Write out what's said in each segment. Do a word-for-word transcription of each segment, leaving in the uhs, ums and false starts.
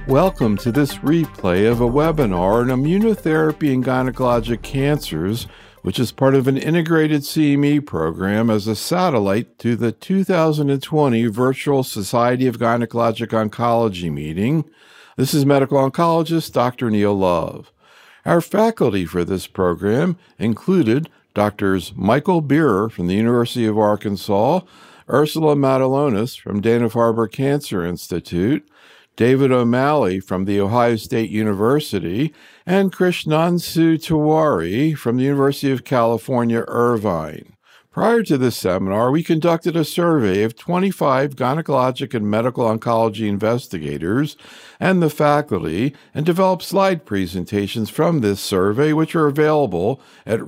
Welcome to this replay of a webinar on immunotherapy and gynecologic cancers, which is part of an integrated C M E program as a satellite to the two thousand twenty Virtual Society of Gynecologic Oncology meeting. This is medical oncologist Doctor Neil Love. Our faculty for this program included Doctors Michael Beerer from the University of Arkansas, Ursula Matulonis from Dana-Farber Cancer Institute, David O'Malley from The Ohio State University, and Krishnansu Tiwari from the University of California, Irvine. Prior to this seminar, we conducted a survey of twenty-five gynecologic and medical oncology investigators and the faculty and developed slide presentations from this survey, which are available at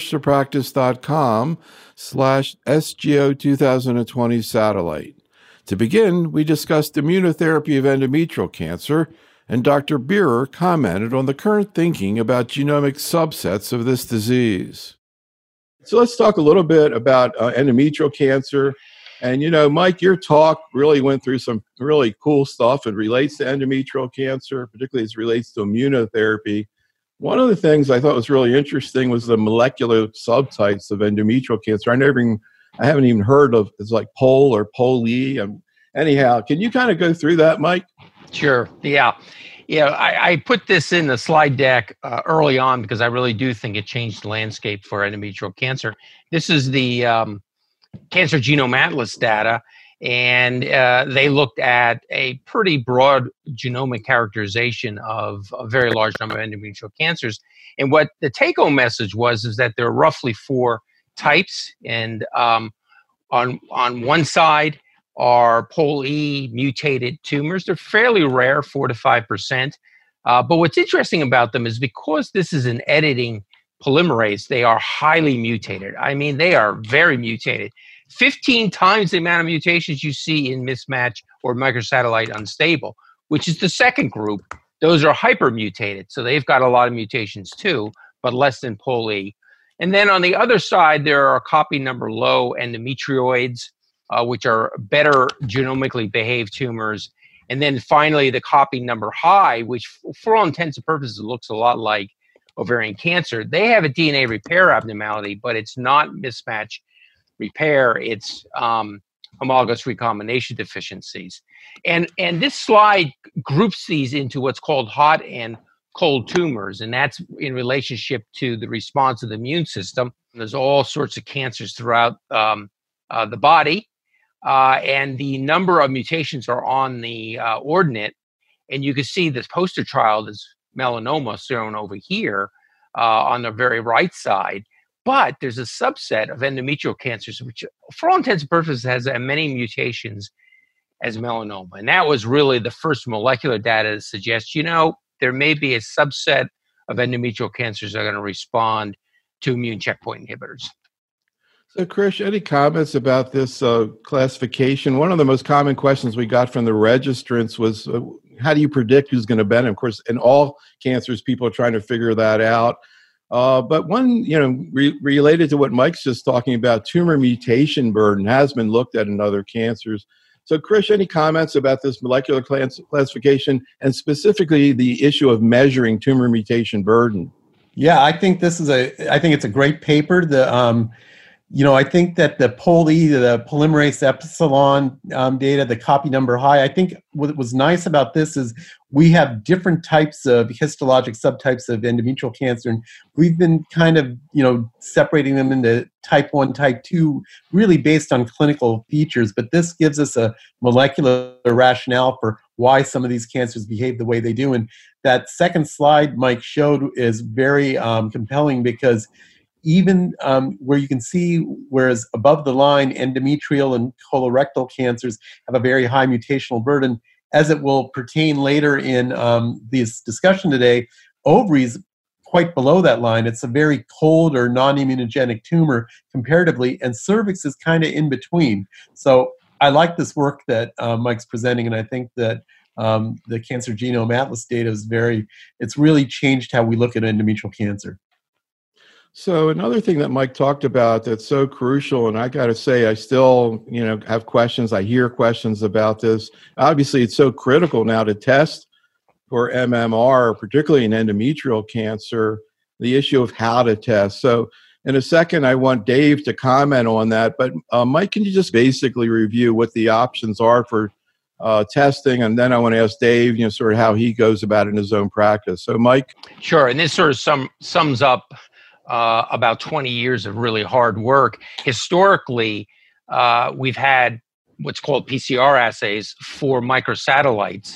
researchtopractice.com slash SGO 2020 satellite. To begin, we discussed immunotherapy of endometrial cancer, and Doctor Beerer commented on the current thinking about genomic subsets of this disease. So let's talk a little bit about uh, endometrial cancer. And, you know, Mike, your talk really went through some really cool stuff. It relates to endometrial cancer, particularly as it relates to immunotherapy. One of the things I thought was really interesting was the molecular subtypes of endometrial cancer. I never even I haven't even heard of, it's like POL or POLE. Um, anyhow, can you kind of go through that, Mike? Sure. Yeah. Yeah. I, I put this in the slide deck uh, early on because I really do think it changed the landscape for endometrial cancer. This is the um, Cancer Genome Atlas data, and uh, they looked at a pretty broad genomic characterization of a very large number of endometrial cancers. And what the take-home message was is that there are roughly four types, and um, on on one side are POLE mutated tumors. They're fairly rare, four to five percent. Uh, but what's interesting about them is because this is an editing polymerase, they are highly mutated. I mean, they are very mutated. fifteen times the amount of mutations you see in mismatch or microsatellite unstable, which is the second group. Those are hypermutated, so they've got a lot of mutations too, but less than POLE. And then on the other side, there are copy number low endometrioids, uh, which are better genomically behaved tumors. And then finally, the copy number high, which for all intents and purposes looks a lot like ovarian cancer. They have a D N A repair abnormality, but it's not mismatch repair. It's um, homologous recombination deficiencies. And, and this slide groups these into what's called hot and cold tumors, and that's in relationship to the response of the immune system. There's all sorts of cancers throughout um, uh, the body, uh, and the number of mutations are on the uh, ordinate, and you can see this poster child is melanoma shown over here uh, on the very right side, but there's a subset of endometrial cancers which, for all intents and purposes, has as many mutations as melanoma, and that was really the first molecular data to suggest, you know, there may be a subset of endometrial cancers that are going to respond to immune checkpoint inhibitors. So, Krish, any comments about this uh, classification? One of the most common questions we got from the registrants was, uh, how do you predict who's going to benefit? Of course, in all cancers, people are trying to figure that out. Uh, but one, you know, re- related to what Mike's just talking about, tumor mutation burden has been looked at in other cancers. So, Krish, any comments about this molecular class- classification and specifically the issue of measuring tumor mutation burden? Yeah, I think this is a. I think it's a great paper. The, um, you know, I think that the POLE, the polymerase epsilon um, data, the copy number high. I think what was nice about this is we have different types of histologic subtypes of endometrial cancer, and we've been kind of, you know, separating them into type one, type two, really based on clinical features. But this gives us a molecular rationale for why some of these cancers behave the way they do. And that second slide Mike showed is very um, compelling because even um, where you can see, whereas above the line, endometrial and colorectal cancers have a very high mutational burden, as it will pertain later in um, this discussion today, ovaries quite below that line. It's a very cold or non-immunogenic tumor comparatively, and cervix is kind of in between. So I like this work that uh, Mike's presenting, and I think that um, the Cancer Genome Atlas data is very, it's really changed how we look at endometrial cancer. So another thing that Mike talked about that's so crucial, and I got to say, I still, you know, have questions. I hear questions about this. Obviously, it's so critical now to test for M M R, particularly in endometrial cancer, the issue of how to test. So in a second, I want Dave to comment on that. But uh, Mike, can you just basically review what the options are for uh, testing? And then I want to ask Dave, you know, sort of how he goes about it in his own practice. So Mike? Sure, and this sort of sum, sums up uh, about twenty years of really hard work. Historically, uh, we've had what's called P C R assays for microsatellites.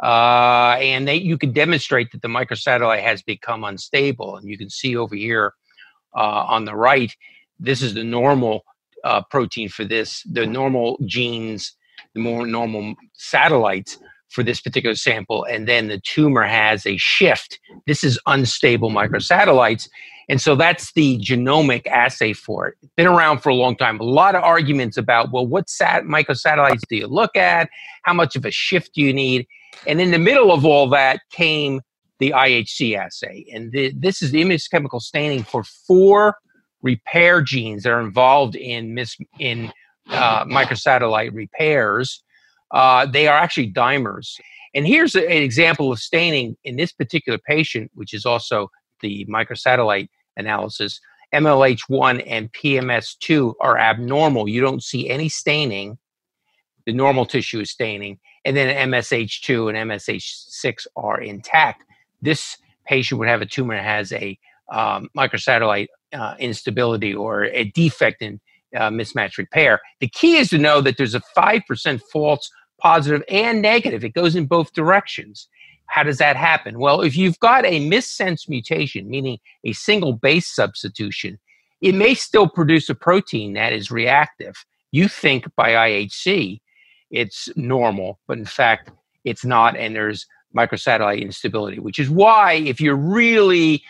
Uh, and they, you can demonstrate that the microsatellite has become unstable. And you can see over here uh, on the right, this is the normal uh, protein for this, the normal genes, the more normal satellites for this particular sample. And then the tumor has a shift. This is unstable microsatellites. And so that's the genomic assay for it. Been around for a long time. A lot of arguments about, well, what sat microsatellites do you look at? How much of a shift do you need? And in the middle of all that came the I H C assay. And the, this is the image chemical staining for four repair genes that are involved in, mis, in uh, microsatellite repairs. Uh, they are actually dimers. And here's a, an example of staining in this particular patient, which is also the microsatellite analysis. M L H one and P M S two are abnormal. You don't see any staining. The normal tissue is staining. And then M S H two and M S H six are intact. This patient would have a tumor that has a um, microsatellite uh, instability or a defect in uh, mismatch repair. The key is to know that there's a five percent false positive and negative. It goes in both directions. How does that happen? Well, if you've got a missense mutation, meaning a single base substitution, it may still produce a protein that is reactive. You think by I H C it's normal, but in fact it's not, and there's microsatellite instability, which is why if you're really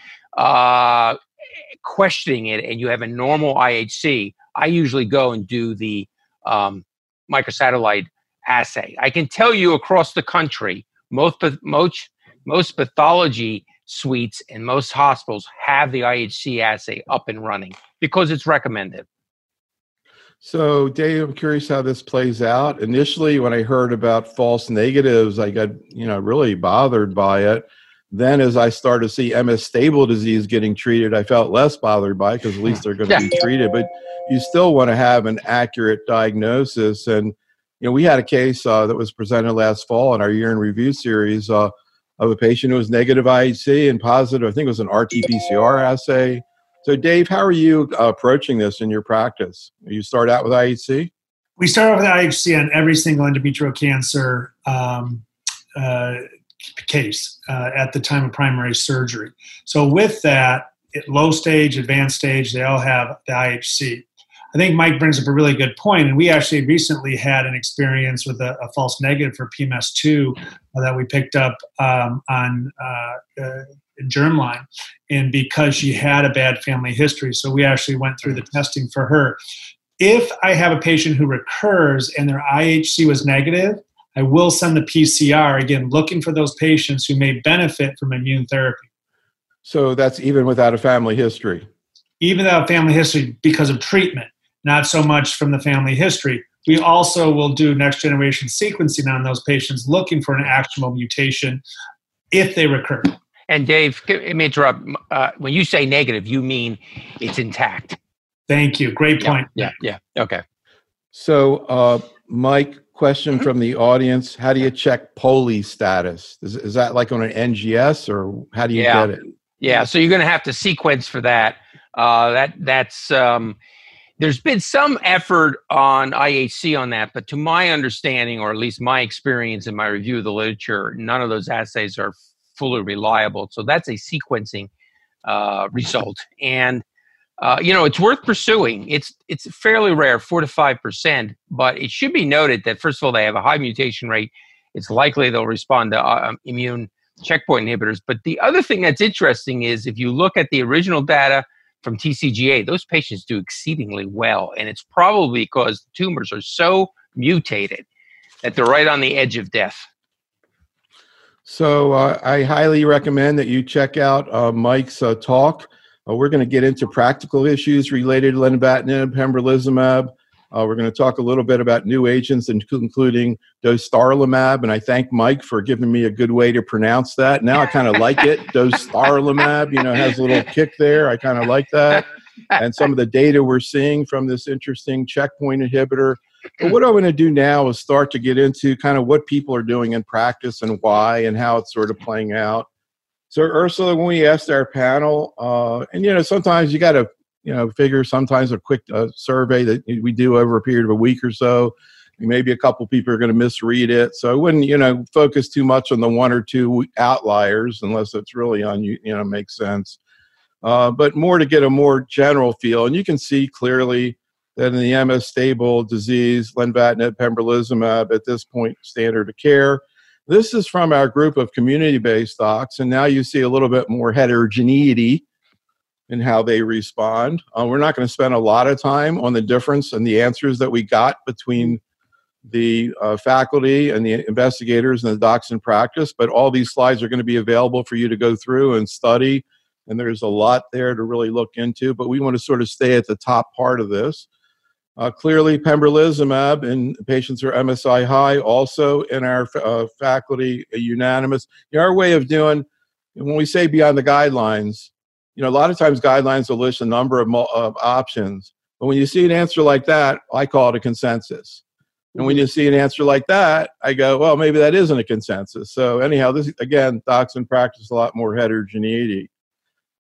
uh, questioning it and you have a normal I H C, I usually go and do the um, microsatellite assay. I can tell you across the country, most, most, most pathology suites and most hospitals have the I H C assay up and running because it's recommended. So, Dave, I'm curious how this plays out. Initially, when I heard about false negatives, I got, you know, really bothered by it. Then as I started to see M S stable disease getting treated, I felt less bothered by it because at least they're going to yeah. be treated. But you still want to have an accurate diagnosis. And, you know, we had a case uh, that was presented last fall in our year in review series uh, of a patient who was negative I H C and positive, I think it was an R T P C R assay. So, Dave, how are you uh, approaching this in your practice? You start out with I H C? We start off with I H C on every single endometrial cancer um, uh, case uh, at the time of primary surgery. So with that, at low stage, advanced stage, they all have the I H C. I think Mike brings up a really good point, and we actually recently had an experience with a, a false negative for P M S two uh, that we picked up um, on uh, uh, germline, and because she had a bad family history. So we actually went through the testing for her. If I have a patient who recurs and their I H C was negative, I will send the P C R, again, looking for those patients who may benefit from immune therapy. So that's even without a family history? Even without family history because of treatment, not so much from the family history. We also will do next generation sequencing on those patients looking for an actionable mutation if they recur. And Dave, let me interrupt. Uh, when you say negative, you mean it's intact. Thank you. Great point. Yeah, yeah. yeah. Okay. So, uh, Mike, question mm-hmm. from the audience. How do you check P O L I status? Is, is that like on an N G S or how do you yeah. get it? Yeah, so you're going to have to sequence for that. Uh, that that's um, there's been some effort on I H C on that, but to my understanding, or at least my experience in my review of the literature, none of those assays are fully reliable. So that's a sequencing uh, result. And, uh, you know, it's worth pursuing. It's it's fairly rare, four to five percent, but it should be noted that, first of all, they have a high mutation rate. It's likely they'll respond to uh, immune checkpoint inhibitors. But the other thing that's interesting is if you look at the original data from T C G A, those patients do exceedingly well. And it's probably because the tumors are so mutated that they're right on the edge of death. So uh, I highly recommend that you check out uh, Mike's uh, talk. Uh, we're going to get into practical issues related to lenvatinib, pembrolizumab, Uh, we're going to talk a little bit about new agents, including dostarlimab, and I thank Mike for giving me a good way to pronounce that. Now I kind of like it. Dostarlimab, you know, has a little kick there. I kind of like that. And some of the data we're seeing from this interesting checkpoint inhibitor. But what I'm going to do now is start to get into kind of what people are doing in practice and why and how it's sort of playing out. So Ursula, when we asked our panel, uh, and, you know, sometimes you got to, you know, figure sometimes a quick uh, survey that we do over a period of a week or so, maybe a couple people are going to misread it. So I wouldn't, you know, focus too much on the one or two outliers unless it's really on, you know, makes sense. Uh, but more to get a more general feel. And you can see clearly that in the M S stable disease, lenvatinib, pembrolizumab at this point, standard of care. This is from our group of community-based docs. And now you see a little bit more heterogeneity in how they respond. Uh, we're not going to spend a lot of time on the difference and the answers that we got between the uh, faculty and the investigators and the docs in practice, but all these slides are going to be available for you to go through and study, and there's a lot there to really look into, but we want to sort of stay at the top part of this. Uh, clearly, pembrolizumab in patients who are M S I high, also in our uh, faculty, uh, unanimous. You know, our way of doing, when we say beyond the guidelines, you know, a lot of times guidelines will list a number of, of options, but when you see an answer like that, I call it a consensus. And when you see an answer like that, I go, well, maybe that isn't a consensus. So anyhow, this, again, docs in practice, a lot more heterogeneity.